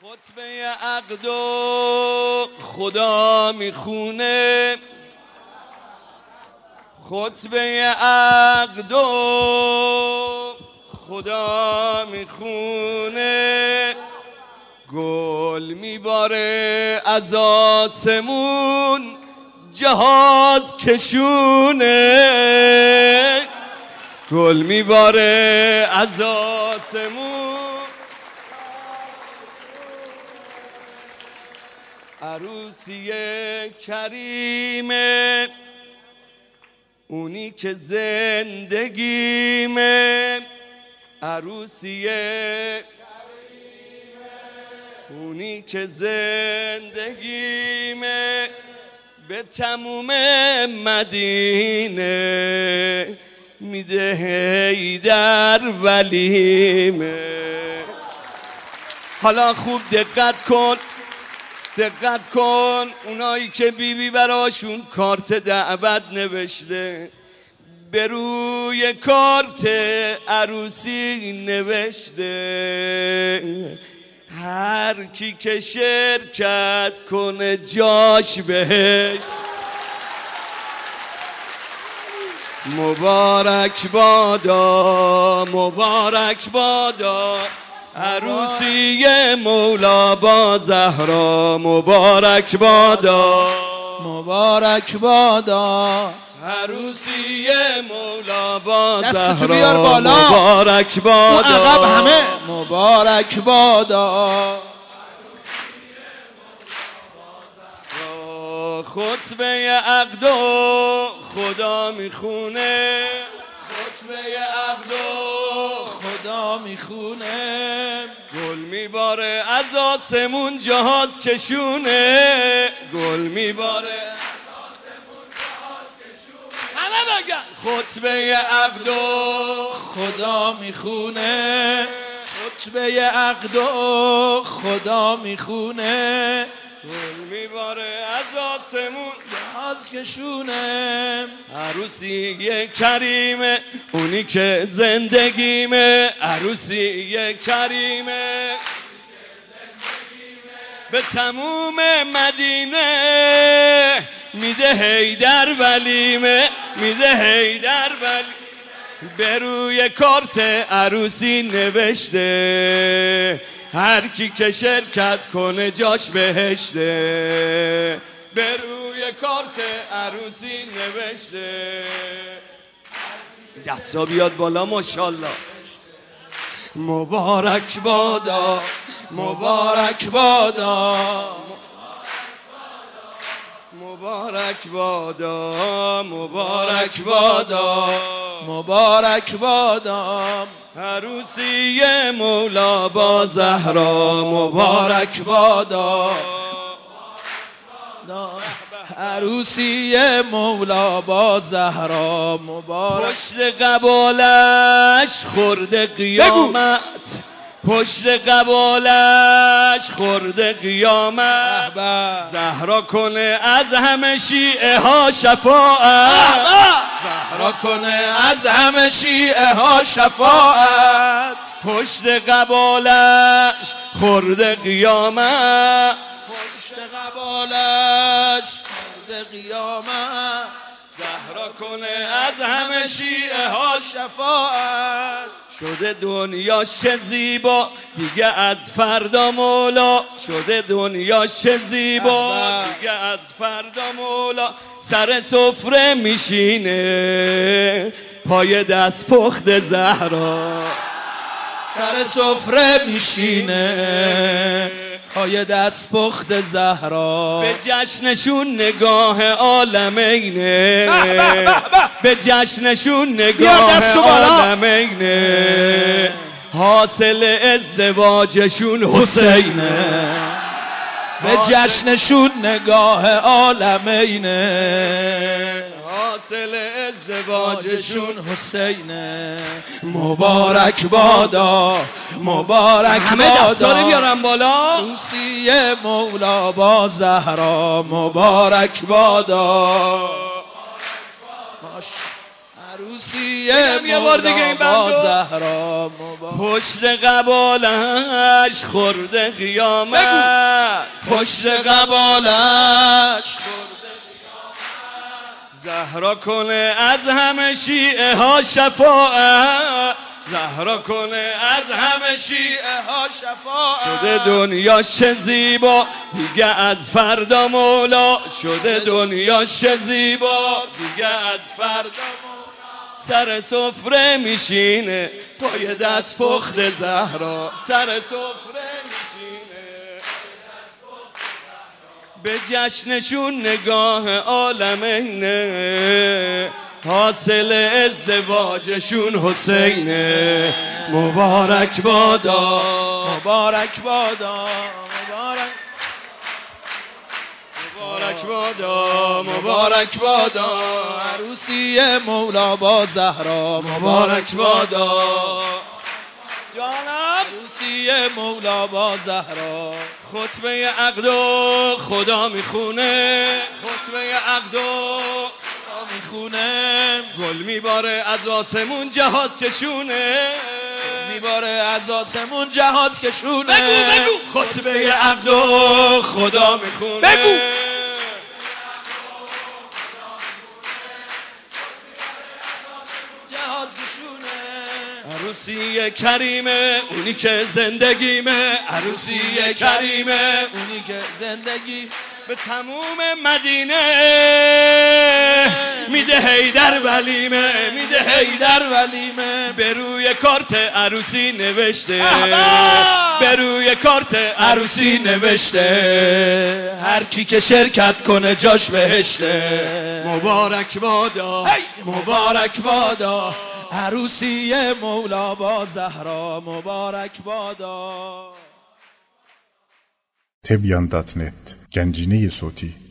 خطبه عقد و خدا میخونه، خطبه عقد و خدا میخونه، گل میباره از آسمون جهاز کشونه، گل میباره از آسمون. عروسی کریمه اونی که زندگیمه، عروسی کریمه اونی که زندگیمه، به تموم مدینه میده حیدر ولیمه. حالا خوب دقت کن اونایی که بیبی براشون کارت دعوت نوشته، به روی کارت عروسی نوشته هر کی که شرکت کنه جاش بهش. مبارک بادا مبارک بادا عروسی مولا با زهرا، مبارک بادا مبارک بادا عروسی مولا با دستتو بیار زهرا، بالا، مبارک بادا تو عقب همه مبارک بادا. خطبه عقد و خدا میخونه، خطبه عقد و خدا میخونه، گل میباره از آسمون جهاز کشونه، گل میباره از آسمون جهاز کشونه. همه بگن خطبه عقد و خدا میخونه، خطبه عقد و خدا میخونه، گل میباره از آسمون جهاز کشونه. عروسی کریمه اونی که زندگیمه، عروسی کریمه به تموم مدینه میده حیدر ولیمه، میده حیدر ولیمه. به روی کارت عروسی نوشته هر کی که شرکت کنه جاش بهشته، به روی کارت عروسی نوشته. دستا بیاد بالا ماشاءالله. مبارک بادا مبارک بادا مبارک بادا مبارک بادا مبارک بادا عروسی مولا با زهرا، مبارک بادا عروسی مولا با زهرا، مبارک. پشت قبالش خورده قیامت، پشت قبالش خورده قیامت، زهرا کنه از همه شیعه ها شفاعت، زهرا کنه از همه شیعه ها شفاعت. پشت قبالش خورده قیامت، پشت قبالش خورده قیامت، زهرا کنه از همه شیعه ها شفاعت. شده دنیاش چه زیبا دیگه از فردا مولا، شده دنیاش چه زیبا دیگه از فردا مولا. سر سفره میشینه پای دست پخت زهرا، سر سفره میشینه پای دست پخت زهرا. به جشنشون نگاه عالمینه، به جشنشون نگاه عالمینه، حاصل ازدواجشون حسینه، به جشنشون نگاه عالمینه، حاصل ازدواجشون حسینه. مبارک بادا مبارک همه دستا رو بیارم بالا. عروسی مولا با زهرا، مبارک بادا عروسی یه بار دیگه این مولا با بندو. زهرا مبارک. پشت قبالش خورده قیامت، پشت قبالش زهرا کنه از همه شیعه ها شفاعت، زهرا کنه از همه شیعه ها شفاعت. شده دنیا چه زیبا دیگه از فردا مولا، شده دنیا چه زیبا دیگه از فردا مولا. سر سفره میشینه پای دست پخت زهرا، سر سفره میشینه به جشنشون نگاه عالمینه، حاصل ازدواجشون حسینه. مبارک بادا مبارک بادا مبارک بادا مبارک بادا عروسی مولا با زهرا مبارک بادا جانم عروسی مولا با زهرا. خطبه عقدو خدا میخونه، خطبه عقدو میخونه، گل میباره از آسمون جهاز کشونه، میباره از آسمون جهاز کشونه. بگو خطبه عقدو خدا میخونه، بگو جهاز کشونه. عروسی کریمه اونی که زندگیمه، عروسی کریمه اونی که زندگی به تموم مدینه میده حیدر ولیمه، میده حیدر ولیمه. به روی کارت عروسی نوشته، به روی کارت عروسی نوشته هر کی که شرکت کنه جاش بهشته. مبارک بادا مبارک بادا عروسی مولا با زهرا مبارک بادا. Tebyan.net Gənciniyi Soti